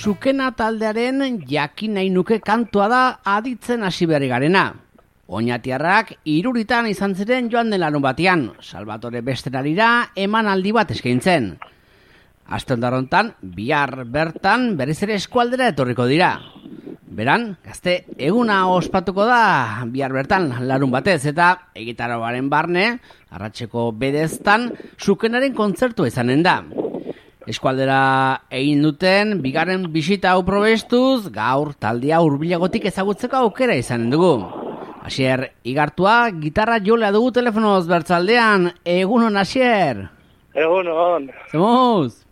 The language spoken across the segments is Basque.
Sukena taldearen jakin nahi nuke kantua da aditzen hasi berri garena. Oñatiarrak Iruritan izan ziren joan den larun batean, Salvatore Bestenarira emanaldi bat eskaintzen. Aste ondarrontan, bihar bertan berriz ere eskualdera etorriko dira. Beran, gazte eguna ospatuko da bihar bertan larun batez eta egitaroaren barne, arratseko bedeztan, Sukenaren kontzertua izanen da. Eskualdera egin duten, bigarren bisita hau probestuz, gaur taldea hurbilagotik ezagutzeko aukera izanen dugu. Asier Igartua, gitarra jolea dugu telefonoz bertzaldean, egunon Asier. Egunon. Zemuz?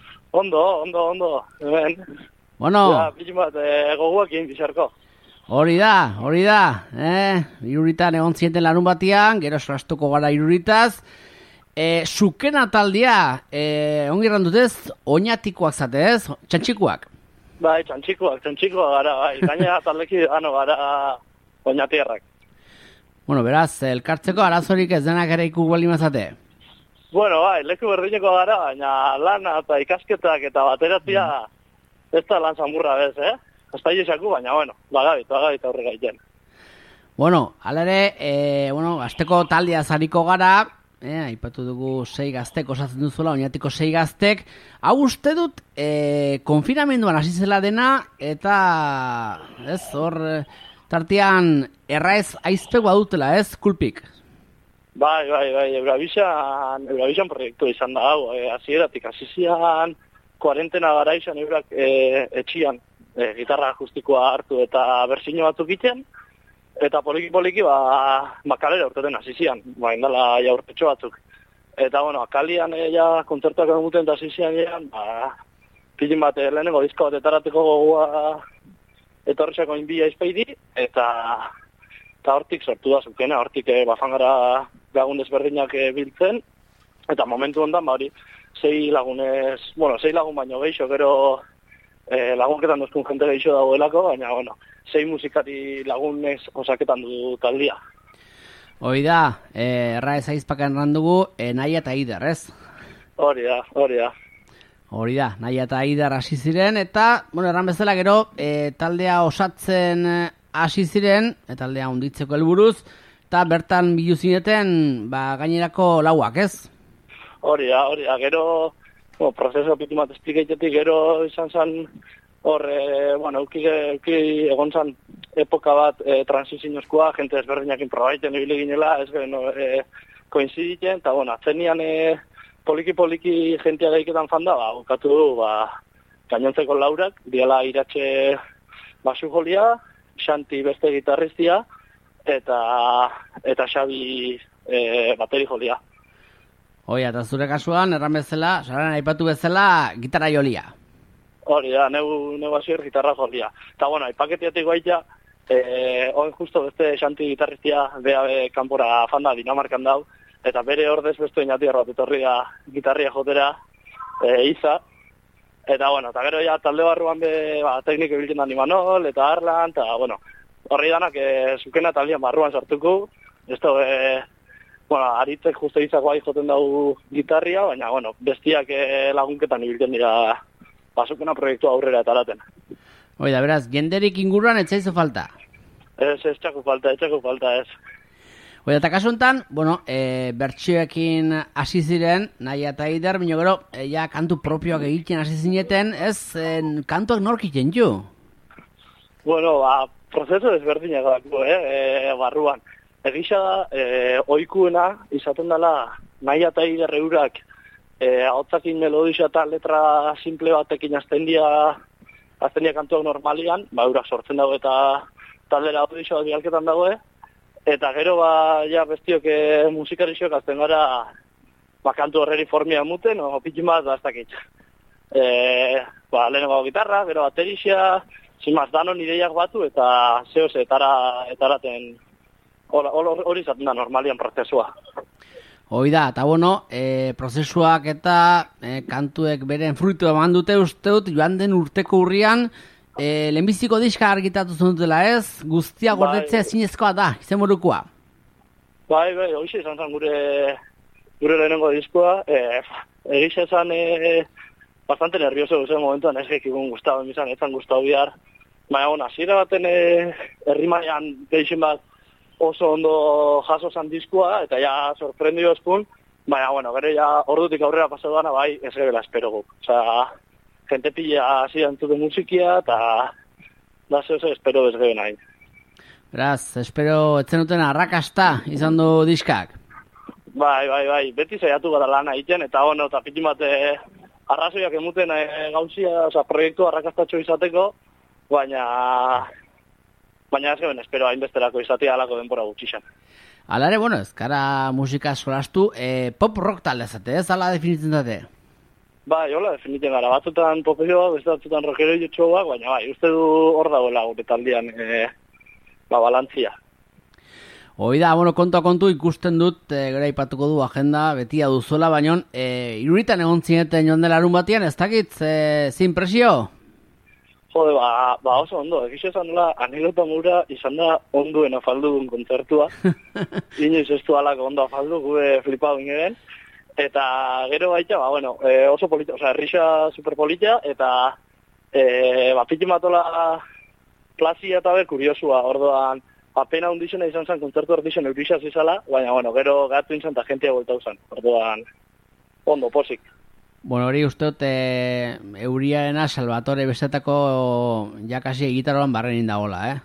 Ondo. Hemen. Bueno. Ja, pixin bat, goguakin bizarko. Hori da. Iruritan egon zienten larun batean, gero solastuko gara Iruritaz. Sukena taldea, ongi errandutez, oñatikoak zatez, txantxikuak? Bai, txantxikuak gara, bai. Gaina taldeki gano gara oñatiarrak. Bueno, beraz, elkartzeko arazorik ez denak ere ikuk bali mazate? Bueno, bai, leku berdineko gara, baina lana eta ikasketak eta bateratzia ez da lan zamurra bez, Ez da izaku, baina, bueno, bagabit aurre gaiten. Bueno, alere, azteko taldea zariko gara, aipatu dugu 6 gaztek osatzen duzuela, oñatiko 6 gaztek. Hau uste dut, konfinamenduan hasi zela dena, eta, hor, tartean, erraez aizpegoa dutela, kulpik? Bai, Eurovision proiektu izan da hau, hasieratik hasi zian, kuarentena gara izan eurak etxian gitarra akustikoa hartu eta berzino batzuk iten, eta poliki kalera urteten hasi zian, indala ja urtetxo batzuk. Eta, akalian kontzertuak egiten eta hasi zian, pilin bat lehenengo disko bat etarateko gogoa etorrexako inbia izpeidi, eta hortik sortu da Sukena, hortik bafangara lagun desberdinak biltzen, eta momentu ondan, 6 lagun baino geixo, gero lagunketan duzkun jente geixo dagoelako, baina, 6 musikari lagunez osaketan du taldia. Hoi da, erraez aizpakan randugu, Naia eta Ider, ez? Hori da. Naia eta Ider hasi ziren, eta, erran bezala gero, taldea osatzen hasi ziren, taldea hunditzeko helburuz, eta bertan biluzineten gainerako lauak, ez? Hori da, gero, prozeso pitimat esplikaitetik, gero izan zen, egon zen epoka bat transizionozkoa, jente ezberdinekin probaiten ibili ginela, ez koinziditen, eta, atzenian poliki jentea gaiketan fanda, ukatu du, gainontzeko laurak, diala Iratxe basu jolia, Xanti beste gitarristia, eta Xabi bateri jolia. Oia, eta zure kasuan, erran bezala, saran aipatu bezala, gitarra jolia. Hori da, neu Asier gitarra jolia. Eta, aipaketiatik baita, oin justo beste Xanti gitarristia BAB kanpora fanda Dinamarkan dau, eta bere ordez beste oñatiarra bat etorri da gitarria jotera Iza. Eta, eta gero talde barruan teknik ebiltzen da Imanol, eta Arlan, eta, horri danak Sukena taldean barruan sartuko. Ez da, aritzek justo Izako ahi joten dugu gitarria, baina, bestiak lagunketan ibiltzen dira Sukena proiektu aurrera eta araten. Hoi da, beraz, jenderik inguruan etzaizu falta? Ez txako falta, ez. Hoi da, eta kasu enten, bertsioekin hasi ziren, Naia eta Ider, bineo gero, kantu propioak egiten hasi zineten, ez kantuak nork egiten jo? Prozeso desberdinak dako, barruan. Egisa da, oikuena izaten dela Naia eta Ider eurak ahotzakin melodisa eta letra simple batekin aztendia kantuak normalian, eurak sortzen dago eta taldera audizo bat bialketan dago, eta gero bestiok musikarixok azten gara kantu horreri formia muten, pitin bat da ez dakit. Lehenengo gitarra, gero baterixia, zimaz danon ideiak batu eta zehoz etaraten hori izaten da normalian prozesua. Hoi da, eta prozesuak eta kantuek beren fruitu eman dute uste dut, joan den urteko urrian, lehenbiziko diska argitatu zenutela ez, guztia gordetzea zinezkoa da, izen morukoa. Bai, hoxe izan zen gure lehenengo diskoa, egisa esan bastante nervioso zen momentuan, ez gekikun gustatu izan, ezan gustatu bihar. Baina, bueno, hasiera baten herrimailan gehixen bat oso ondo jaso zan diskua, eta ja sorprendio eskun, baina, bueno, gero ja ordutik aurrera pasatu dana, bai, ez gebela espero guk. Osea, gente pila hasi antzute musikia, eta da zeo espero ez gebe nahi. Beraz, espero etzen duten arrakasta izan du diskak. Bai, beti saiatu gara lan egiten, eta bueno, eta pitin bat arrazoiak emuten gauzia, oza, proiektu arrakastatxo izateko, baina ez geben, espero hainbesterako izatea alako denbora gutxixan. Alare, bueno, ez gara musika solastu, pop rock talde zate, ez ala definitzen dute? Bai, hola definitzen gara, batzutan popioa, beste batzutan rockero jotxoak, baina bai, uste du hor dagoela gure taldean balantzia. Hoi da, bueno, kontu ikusten dut, gara ipatuko du agenda, betia duzuela, baina iruritan egon zineten joan dela larun batian, ez dakit, zin presio? Jode, ba oso ondo, egiz esan nola, anekdota mura izan da onduen afaldu duen kontzertua. Inoiz ez du alako ondo afaldu, gube flipau ingeren. Eta gero baita, bueno, oso polita, oza, errisa superpolita, eta pitin batola plazia eta kuriosua, orduan, apena hundizena izan zen, kontzertu artizan eurisa zizala, baina, bueno, gero gatu izan eta jentea voltau zen, orduan, ondo, posik. Bueno, hori usteot, euriarena Salvatore bestetako jakasi egitaroan barren indagola,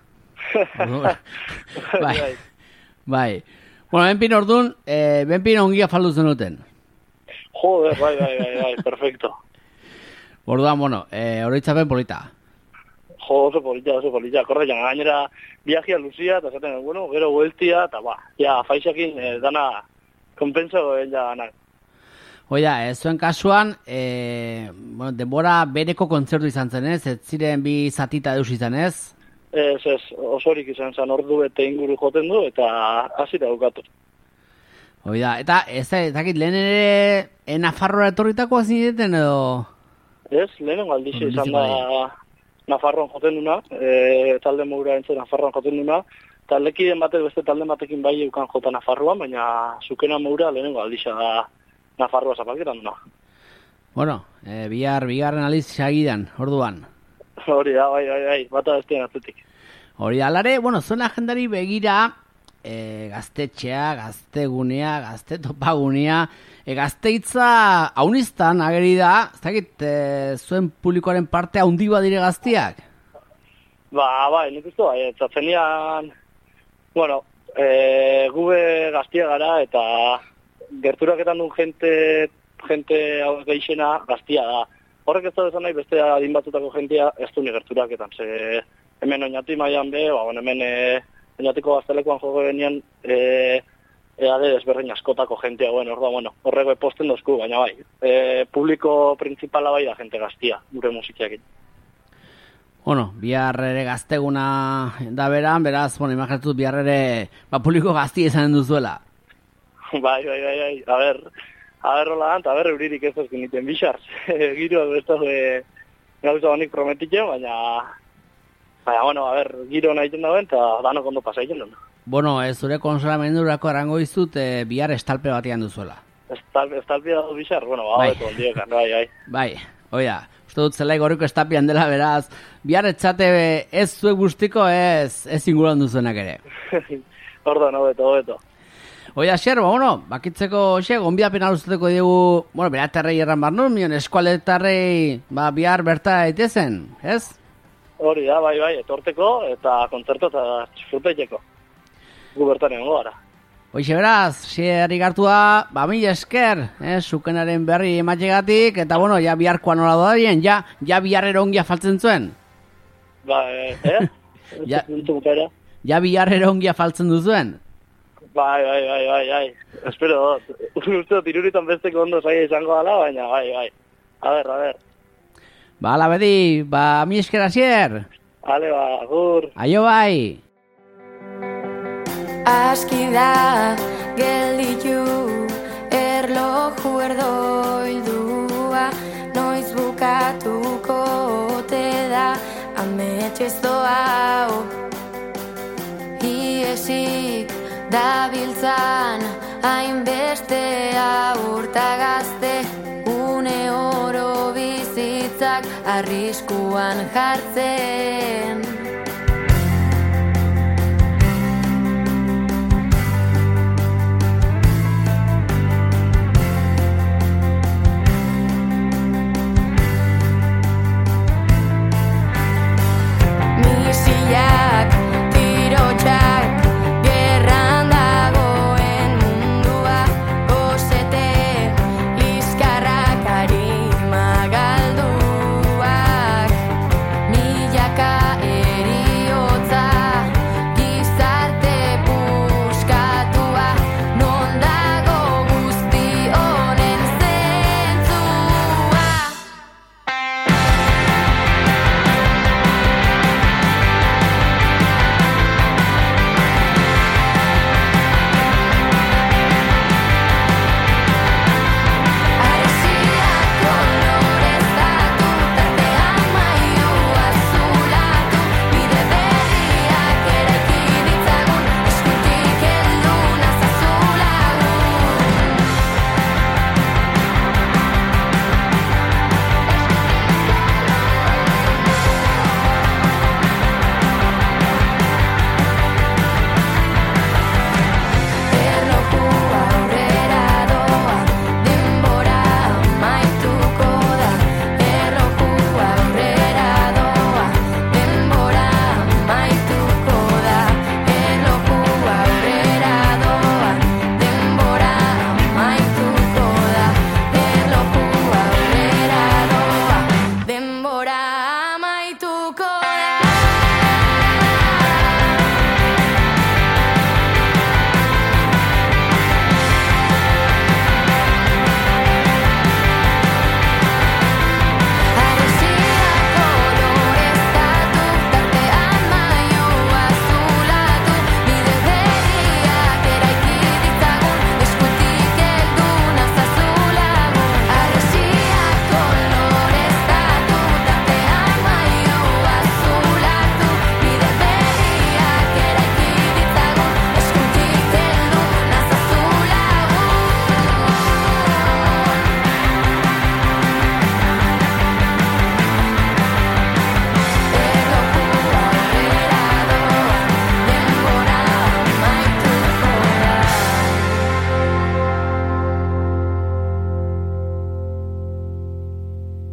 Bai. Bueno, benpin orduan, benpin ongi afaldu zenuten. Joder, bai, perfecto. Orduan, bueno, horitzapen polita. Jo, oso polita. Korre, gainera viajia luzia, eta zaten, bueno, gero hueltia, eta ja, faisakin dana konpenso ella danak. Oida, zuen kasuan, bueno, denbora bereko kontzertu izan zen, ez ziren bi zatita deus izan, ez? Ez, osorik izan zen, ordu bete inguru joten du, eta hasi da dukatu. Oida, eta ez dakit, lehen ere Nafarroa etorritako zineten edo? Ez, lehenen galdixe izan da Nafarroan joten duna, talde mogura entzen Nafarroan joten duna, eta lekiden batek beste talde batekin bai eukan jota Nafarroan, baina zukena mogura lehenengo aldixa da Nafarroa zapalketan duna. Bueno, bigarren aliz segidan, orduan. Hori da, bai, bata bestean atzetik. Hori da, alare, bueno, zuen agendari begira, gaztetxea, gaztegunea, gaztetopagunea, gazteitza hauniztan ageri da, ez dakit, zuen publikoaren parte haundi badire gaztiak? Bai, nik uste, zatzenian, bueno, gube gaztia gara, eta gerturaketan duen jente hau geixena gaztia da. Horrek ez da bezan nahi beste adin batzutako jentia ez du ni gerturaketan. Ze hemen oinati maian be, hemen oinatiko gaztelekoan jogo genian eade desberdin askotako jentia. Horreko posten dozku, baina bai. Publiko principala bai da jente gaztia, gure musikiakin. Bueno, bihar ere gazteguna da beran, beraz, imaginatuz bihar ere publiko gaztia izan duzuela. Bai. A ver, hola, eta euririk ez ezkin niten bixar. Giro, ez da, gauza honik prometitzen, baina, giro nahi dauen, eta danok ondo pasaitzen duen. Bueno, zure konsolamendurako erango izut, bihar estalpe batian duzuela. Estalpia dut bixar? Bueno, beto ondiekan, bai. Bai, oia, uste dut zelaik horriko estalpian dela, beraz, bihar etxate ez zuek guztiko, ez inguruan duzuenak ere. Orduan, hobeto. Oia, xer, bakitzeko, gonbidapena luzteko dugu, beraterrei erran barnun, mion eskualetarrei, bihar berta daitezen, ez? Hori da, bai, etorteko, eta kontzertu eta disfruteieko. Gu bertan egongo gara. Hoixe beraz, xerri gartua, mila esker, zukenaren berri ematxegatik, eta ja biharkoa nola doa ja bihar erongia faltzen zuen. Ja bihar erongia faltzen duzuen. Bai. Espero, uste dut iruritan besteko ondo zaila izango dela, baina, bai. A ver. Ala bedi, mi esker asier. Ale, agur. Aio bai. Aski da, gelditu, erloju erdoildua, noiz bukatuko ote da, ametxez doa, hiesik dabiltzan, hainbeste aurta gazte, une oro bizi bizitzak arriskuan jartzen.